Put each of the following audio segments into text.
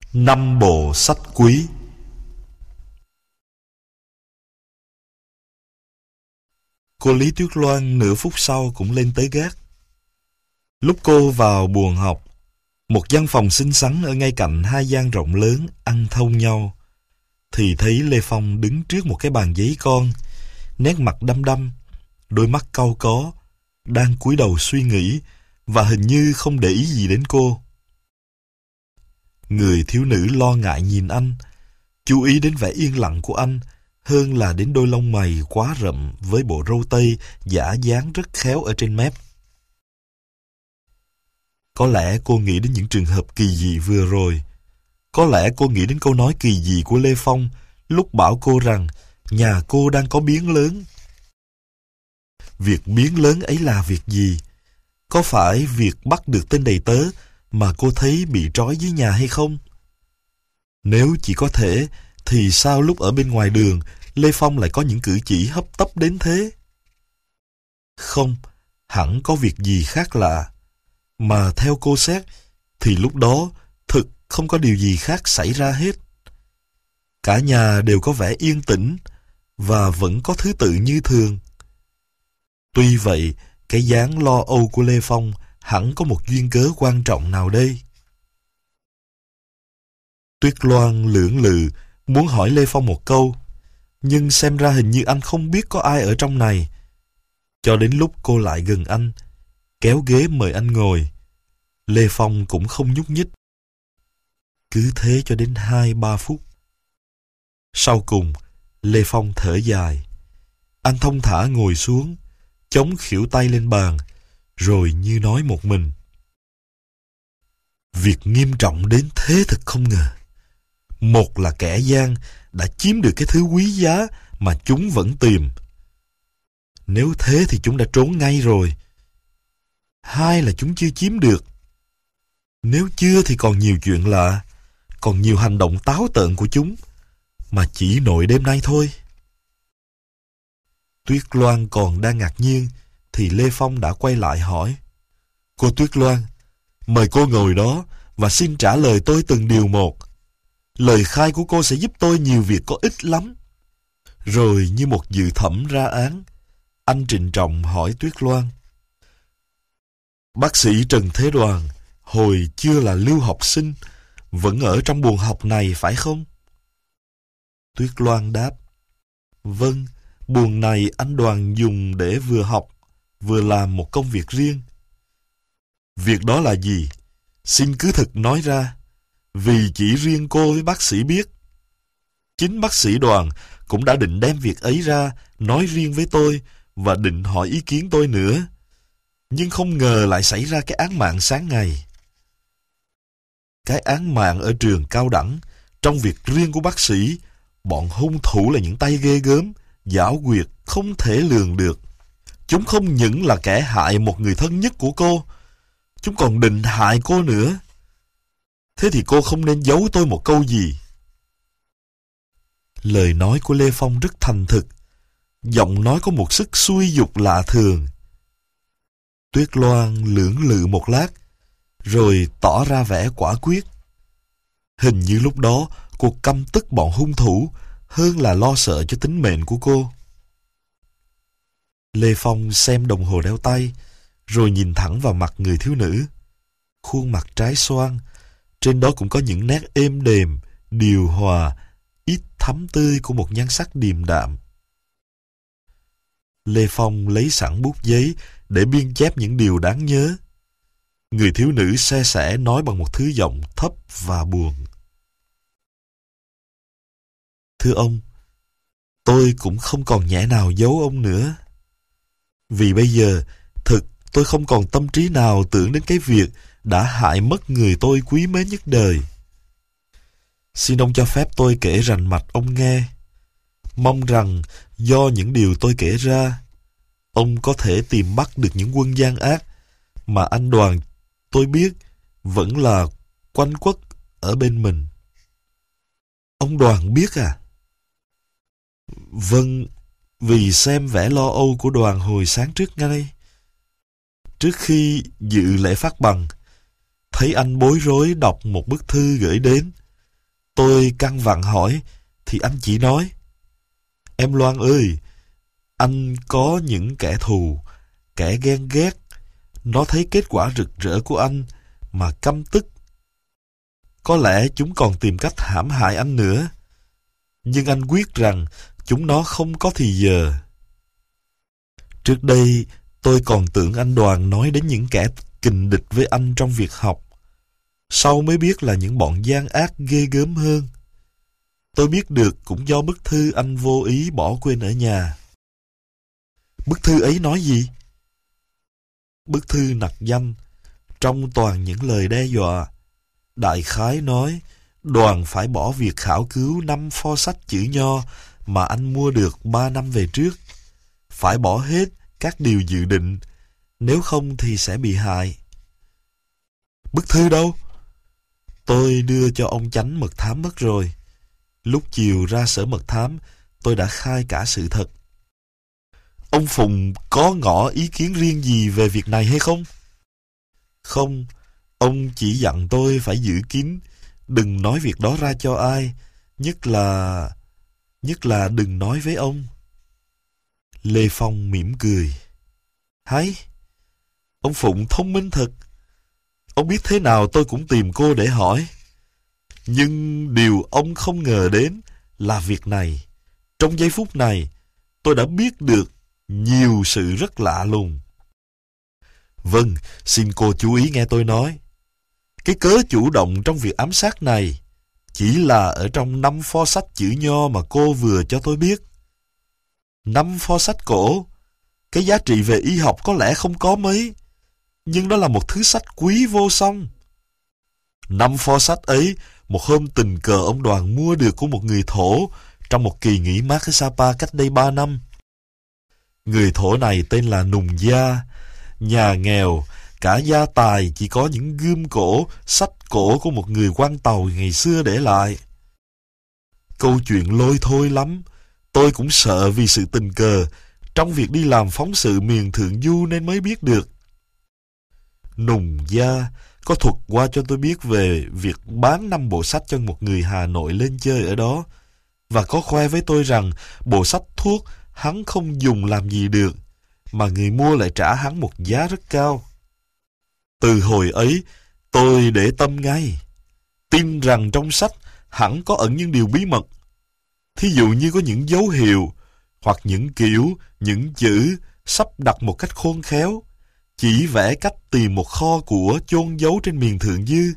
5 bộ sách quý. Cô Lý Tuyết Loan nửa phút sau cũng lên tới gác. Lúc cô vào buồng học, một văn phòng xinh xắn ở ngay cạnh hai gian rộng lớn ăn thông nhau, thì thấy Lê Phong đứng trước một cái bàn giấy con, nét mặt đăm đăm, đôi mắt cau có, đang cúi đầu suy nghĩ và hình như không để ý gì đến cô. Người thiếu nữ lo ngại nhìn anh, chú ý đến vẻ yên lặng của anh hơn là đến đôi lông mày quá rậm với bộ râu tây giả dáng rất khéo ở trên mép. Có lẽ cô nghĩ đến những trường hợp kỳ dị vừa rồi. Có lẽ cô nghĩ đến câu nói kỳ dị của Lê Phong lúc bảo cô rằng nhà cô đang có biến lớn. Việc biến lớn ấy là việc gì? Có phải việc bắt được tên đầy tớ mà cô thấy bị trói dưới nhà hay không? Nếu chỉ có thể, thì sao lúc ở bên ngoài đường, Lê Phong lại có những cử chỉ hấp tấp đến thế? Không, hẳn có việc gì khác lạ. Mà theo cô xét, thì lúc đó thực không có điều gì khác xảy ra hết. Cả nhà đều có vẻ yên tĩnh và vẫn có thứ tự như thường. Tuy vậy, cái dáng lo âu của Lê Phong hẳn có một duyên cớ quan trọng nào đây. Tuyết Loan lưỡng lự muốn hỏi Lê Phong một câu, nhưng xem ra hình như anh không biết có ai ở trong này. Cho đến lúc cô lại gần anh, kéo ghế mời anh ngồi, Lê Phong cũng không nhúc nhích. Cứ thế cho đến 2-3 phút. Sau cùng, Lê Phong thở dài. Anh thong thả ngồi xuống, chống khuỷu tay lên bàn, rồi như nói một mình. Việc nghiêm trọng đến thế thật không ngờ. Một là kẻ gian đã chiếm được cái thứ quý giá mà chúng vẫn tìm. Nếu thế thì chúng đã trốn ngay rồi. Hai là chúng chưa chiếm được. Nếu chưa thì còn nhiều chuyện lạ, còn nhiều hành động táo tợn của chúng, mà chỉ nội đêm nay thôi. Tuyết Loan còn đang ngạc nhiên, thì Lê Phong đã quay lại hỏi. Cô Tuyết Loan, mời cô ngồi đó và xin trả lời tôi từng điều một. Lời khai của cô sẽ giúp tôi nhiều việc có ích lắm. Rồi như một dự thẩm ra án, anh trịnh trọng hỏi Tuyết Loan. Bác sĩ Trần Thế Đoàn, hồi chưa là lưu học sinh, vẫn ở trong buồng học này phải không? Tuyết Loan đáp. Vâng, buồng này anh Đoàn dùng để vừa học, vừa làm một công việc riêng. Việc đó là gì? Xin cứ thực nói ra, vì chỉ riêng cô với bác sĩ biết. Chính bác sĩ Đoàn cũng đã định đem việc ấy ra, nói riêng với tôi và định hỏi ý kiến tôi nữa. Nhưng không ngờ lại xảy ra cái án mạng sáng ngày. Cái án mạng ở trường cao đẳng, trong việc riêng của bác sĩ, bọn hung thủ là những tay ghê gớm, giảo quyệt, không thể lường được. Chúng không những là kẻ hại một người thân nhất của cô, chúng còn định hại cô nữa. Thế thì cô không nên giấu tôi một câu gì. Lời nói của Lê Phong rất thành thực, giọng nói có một sức xuôi dục lạ thường. Tuyết Loan lưỡng lự một lát, rồi tỏ ra vẻ quả quyết. Hình như lúc đó cô căm tức bọn hung thủ hơn là lo sợ cho tính mệnh của cô. Lê Phong xem đồng hồ đeo tay, rồi nhìn thẳng vào mặt người thiếu nữ. Khuôn mặt trái xoan, trên đó cũng có những nét êm đềm, điều hòa, ít thắm tươi của một nhan sắc điềm đạm. Lê Phong lấy sẵn bút giấy để biên chép những điều đáng nhớ. Người thiếu nữ se sẻ nói bằng một thứ giọng thấp và buồn. Thưa ông, tôi cũng không còn nhẽ nào giấu ông nữa. Vì bây giờ, thực tôi không còn tâm trí nào tưởng đến cái việc đã hại mất người tôi quý mến nhất đời. Xin ông cho phép tôi kể rành mạch ông nghe. Mong rằng do những điều tôi kể ra, ông có thể tìm bắt được những quân gian ác mà anh Đoàn tôi biết vẫn là quanh quất ở bên mình. Ông Đoàn biết à? Vâng, vì xem vẻ lo âu của Đoàn hồi sáng trước ngay. Trước khi dự lễ phát bằng, thấy anh bối rối đọc một bức thư gửi đến, Tôi căng vặn hỏi, thì anh chỉ nói, em Loan ơi, anh có những kẻ thù, kẻ ghen ghét. Nó thấy kết quả rực rỡ của anh mà căm tức. Có lẽ chúng còn tìm cách hãm hại anh nữa. Nhưng anh quyết rằng chúng nó không có thì giờ. Trước đây, tôi còn tưởng anh Đoàn nói đến những kẻ kình địch với anh trong việc học. Sau mới biết là những bọn gian ác ghê gớm hơn. Tôi biết được cũng do bức thư anh vô ý bỏ quên ở nhà. Bức thư ấy nói gì? Bức thư nặc danh, trong toàn những lời đe dọa. Đại khái nói, Đoàn phải bỏ việc khảo cứu 5 pho sách chữ Nho mà anh mua được 3 năm về trước. Phải bỏ hết các điều dự định, nếu không thì sẽ bị hại. Bức thư đâu? Tôi đưa cho ông chánh mật thám mất rồi. Lúc chiều ra sở mật thám, tôi đã khai cả sự thật. Ông Phùng có ngỏ ý kiến riêng gì về việc này hay không? Không, ông chỉ dặn tôi phải giữ kín, đừng nói việc đó ra cho ai, nhất là đừng nói với ông. Lê Phong mỉm cười. Hay, ông Phụng thông minh thật. Ông biết thế nào tôi cũng tìm cô để hỏi. Nhưng điều ông không ngờ đến là việc này, trong giây phút này, tôi đã biết được nhiều sự rất lạ lùng. Vâng, xin cô chú ý nghe tôi nói. Cái cớ chủ động trong việc ám sát này chỉ là ở trong 5 pho sách chữ Nho mà cô vừa cho tôi biết. 5 pho sách cổ, cái giá trị về y học có lẽ không có mấy, nhưng đó là một thứ sách quý vô song. 5 pho sách ấy, một hôm tình cờ ông Đoàn mua được của một người Thổ trong một kỳ nghỉ mát ở Sapa cách đây 3 năm. Người Thổ này tên là Nùng Gia, nhà nghèo, cả gia tài chỉ có những gươm cổ, sách cổ của một quan quan tàu ngày xưa để lại. Câu chuyện lôi thôi lắm, tôi cũng sợ vì sự tình cờ trong việc đi làm phóng sự miền Thượng Du nên mới biết được. Nùng Gia có thuật qua cho tôi biết về việc bán 5 bộ sách cho một người Hà Nội lên chơi ở đó, và có khoe với tôi rằng bộ sách thuốc hắn không dùng làm gì được, mà người mua lại trả hắn một giá rất cao. Từ hồi ấy, tôi để tâm ngay, tin rằng trong sách hẳn có ẩn những điều bí mật. Thí dụ như có những dấu hiệu, hoặc những kiểu, những chữ sắp đặt một cách khôn khéo, chỉ vẽ cách tìm một kho của chôn giấu trên miền Thượng Dư.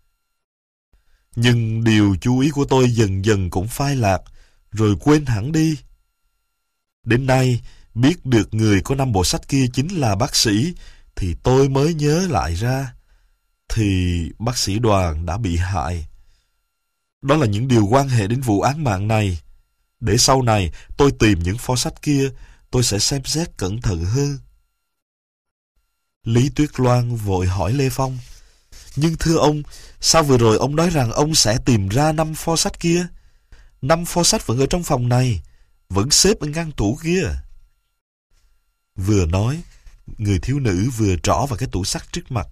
Nhưng điều chú ý của tôi dần dần cũng phai lạc, rồi quên hẳn đi. Đến nay, biết được người có 5 bộ sách kia chính là bác sĩ, thì tôi mới nhớ lại ra, thì bác sĩ Đoàn đã bị hại. Đó là những điều quan hệ đến vụ án mạng này. Để sau này tôi tìm những pho sách kia, tôi sẽ xem xét cẩn thận hơn. Lý Tuyết Loan vội hỏi Lê Phong, nhưng thưa ông, sao vừa rồi ông nói rằng ông sẽ tìm ra 5 pho sách kia? 5 pho sách vẫn ở trong phòng này, vẫn xếp ở ngăn tủ kia. Vừa nói, người thiếu nữ vừa trỏ vào cái tủ sắt trước mặt.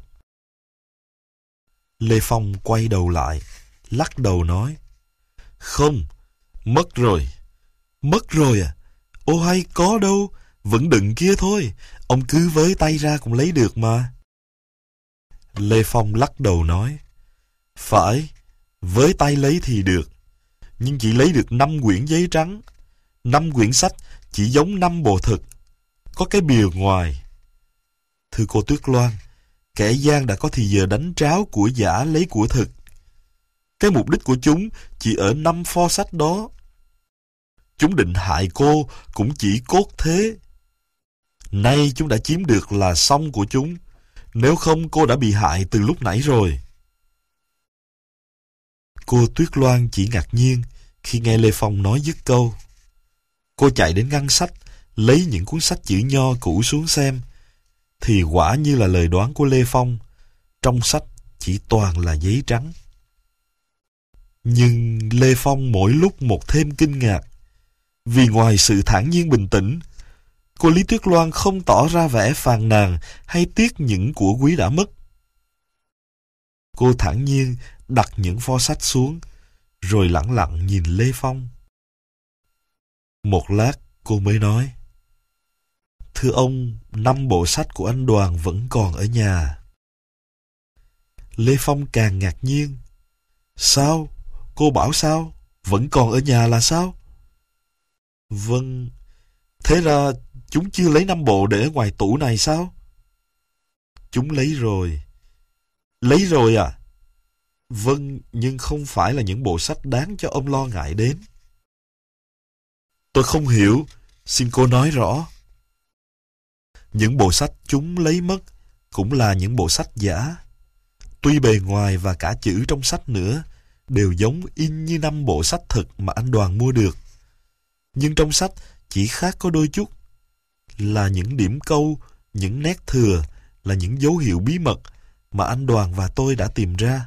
Lê Phong quay đầu lại, lắc đầu nói, không, mất rồi. Mất rồi à? Ô hay có đâu, vẫn đựng kia thôi, ông cứ với tay ra cũng lấy được mà. Lê Phong lắc đầu nói, phải, với tay lấy thì được, nhưng chỉ lấy được 5 quyển giấy trắng. 5 quyển sách chỉ giống 5 bộ thực, có cái bìa ngoài. Thưa cô Tuyết Loan, kẻ gian đã có thì giờ đánh tráo của giả lấy của thực. Cái mục đích của chúng chỉ ở 5 pho sách đó. Chúng định hại cô cũng chỉ cốt thế. Nay chúng đã chiếm được là xong của chúng, nếu không cô đã bị hại từ lúc nãy rồi. Cô Tuyết Loan chỉ ngạc nhiên khi nghe Lê Phong nói dứt câu. Cô chạy đến ngăn sách, lấy những cuốn sách chữ Nho cũ xuống xem, thì quả như là lời đoán của Lê Phong, trong sách chỉ toàn là giấy trắng. Nhưng Lê Phong mỗi lúc một thêm kinh ngạc, vì ngoài sự thản nhiên bình tĩnh, cô Lý Tuyết Loan không tỏ ra vẻ phàn nàn hay tiếc những của quý đã mất. Cô thản nhiên đặt những pho sách xuống, rồi lẳng lặng nhìn Lê Phong. Một lát cô mới nói: Thưa ông, 5 bộ sách của anh Đoàn vẫn còn ở nhà. Lê Phong càng ngạc nhiên. Sao? Cô bảo sao? Vẫn còn ở nhà là sao? Vâng, thế ra chúng chưa lấy 5 bộ để ở ngoài tủ này sao? Chúng lấy rồi. Lấy rồi à? Vâng, nhưng không phải là những bộ sách đáng cho ông lo ngại đến. Tôi không hiểu, xin cô nói rõ. Những bộ sách chúng lấy mất cũng là những bộ sách giả. Tuy bề ngoài và cả chữ trong sách nữa đều giống in như 5 bộ sách thực mà anh Đoàn mua được. Nhưng trong sách chỉ khác có đôi chút, là những điểm câu, những nét thừa, là những dấu hiệu bí mật mà anh Đoàn và tôi đã tìm ra.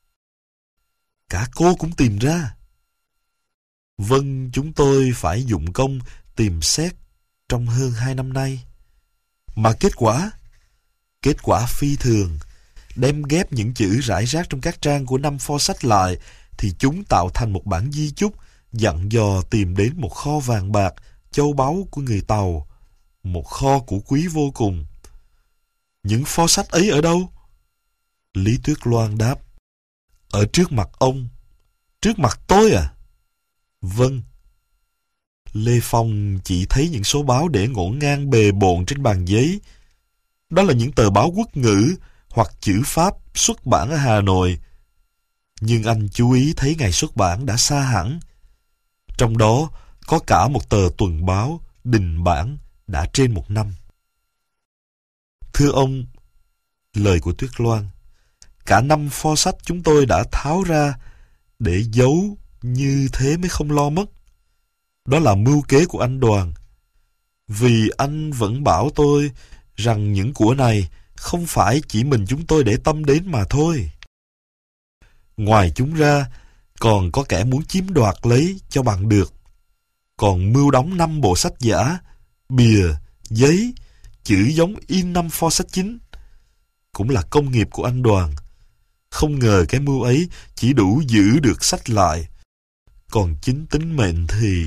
Cả cô cũng tìm ra? Vâng, chúng tôi phải dụng công tìm xét trong hơn 2 năm nay. Mà kết quả? Kết quả phi thường. Đem ghép những chữ rải rác trong các trang của 5 pho sách lại, thì chúng tạo thành một bản di chúc dặn dò tìm đến một kho vàng bạc, châu báu của người Tàu, một kho của quý vô cùng. Những pho sách ấy ở đâu? Lý Tuyết Loan đáp: Ở trước mặt ông. Trước mặt tôi à? Vâng. Lê Phong chỉ thấy những số báo để ngổn ngang bề bộn trên bàn giấy. Đó là những tờ báo quốc ngữ hoặc chữ Pháp xuất bản ở Hà Nội. Nhưng anh chú ý thấy ngày xuất bản đã xa hẳn. Trong đó có cả một tờ tuần báo đình bản đã trên 1 năm. Thưa ông, lời của Tuyết Loan, cả 5 pho sách chúng tôi đã tháo ra để giấu, như thế mới không lo mất. Đó là mưu kế của anh Đoàn. Vì anh vẫn bảo tôi rằng những của này không phải chỉ mình chúng tôi để tâm đến mà thôi. Ngoài chúng ra, còn có kẻ muốn chiếm đoạt lấy cho bằng được. Còn mưu đóng 5 bộ sách giả, bìa, giấy, chữ giống in 5 pho sách chính. Cũng là công nghiệp của anh Đoàn. Không ngờ cái mưu ấy chỉ đủ giữ được sách lại. Còn chính tính mệnh thì...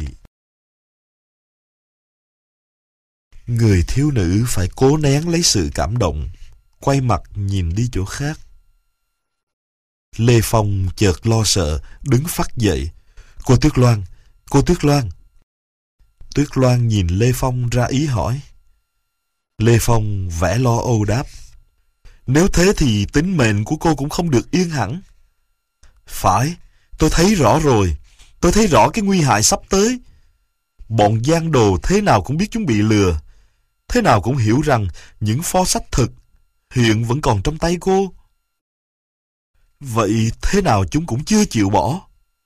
Người thiếu nữ phải cố nén lấy sự cảm động, quay mặt nhìn đi chỗ khác. Lê Phong chợt lo sợ, đứng phắt dậy. Cô Tuyết Loan, cô Tuyết Loan. Tuyết Loan nhìn Lê Phong ra ý hỏi. Lê Phong vẻ lo âu đáp: Nếu thế thì tính mệnh của cô cũng không được yên hẳn. Phải, tôi thấy rõ rồi. Tôi thấy rõ cái nguy hại sắp tới. Bọn giang đồ thế nào cũng biết chúng bị lừa. Thế nào cũng hiểu rằng những pho sách thực hiện vẫn còn trong tay cô. Vậy thế nào chúng cũng chưa chịu bỏ.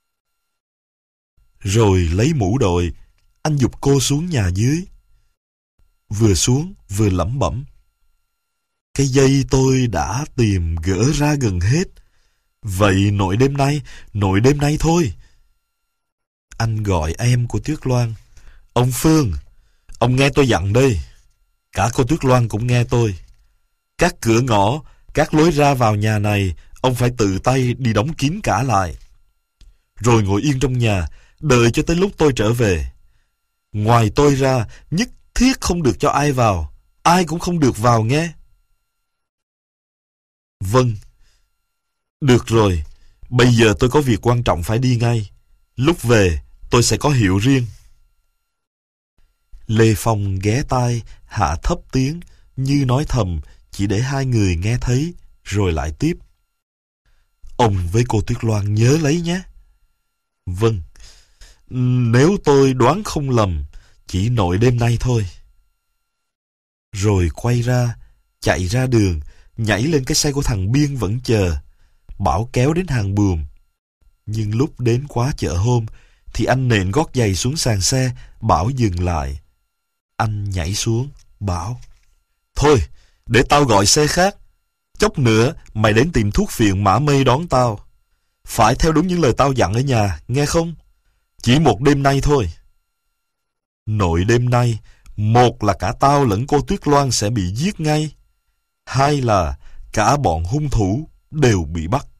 Rồi lấy mũ đội, anh giục cô xuống nhà dưới. Vừa xuống vừa lẩm bẩm: Cái dây tôi đã tìm gỡ ra gần hết. Vậy nội đêm nay thôi. Anh gọi em của Tuyết Loan: Ông Phương, ông nghe tôi dặn đây. Cả cô Tuyết Loan cũng nghe tôi. Các cửa ngõ, các lối ra vào nhà này, ông phải tự tay đi đóng kín cả lại. Rồi ngồi yên trong nhà, đợi cho tới lúc tôi trở về. Ngoài tôi ra, nhất thiết không được cho ai vào. Ai cũng không được vào nghe. Vâng. Được rồi, bây giờ tôi có việc quan trọng phải đi ngay. Lúc về, tôi sẽ có hiệu riêng. Lê Phong ghé tai, hạ thấp tiếng, như nói thầm, chỉ để hai người nghe thấy, rồi lại tiếp. Ông với cô Tuyết Loan nhớ lấy nhé. Vâng. Nếu tôi đoán không lầm, chỉ nội đêm nay thôi. Rồi quay ra, chạy ra đường, nhảy lên cái xe của thằng Biên vẫn chờ, bảo kéo đến hàng buồm. Nhưng lúc đến quá chợ hôm, thì anh nện gót giày xuống sàn xe, bảo dừng lại. Anh nhảy xuống, bảo: Thôi, để tao gọi xe khác. Chốc nữa, mày đến tìm thuốc phiện Mã Mây đón tao. Phải theo đúng những lời tao dặn ở nhà, nghe không? Chỉ một đêm nay thôi. Nội đêm nay, một là cả tao lẫn cô Tuyết Loan sẽ bị giết ngay. Hai là cả bọn hung thủ đều bị bắt.